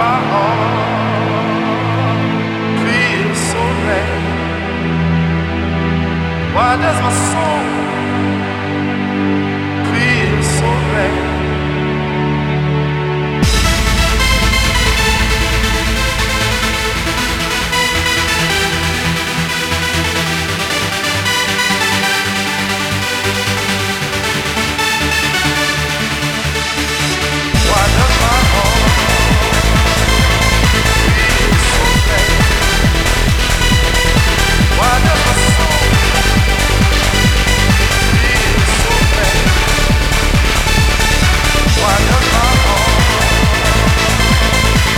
my heart feels so bad? Why does my soul feel so bad?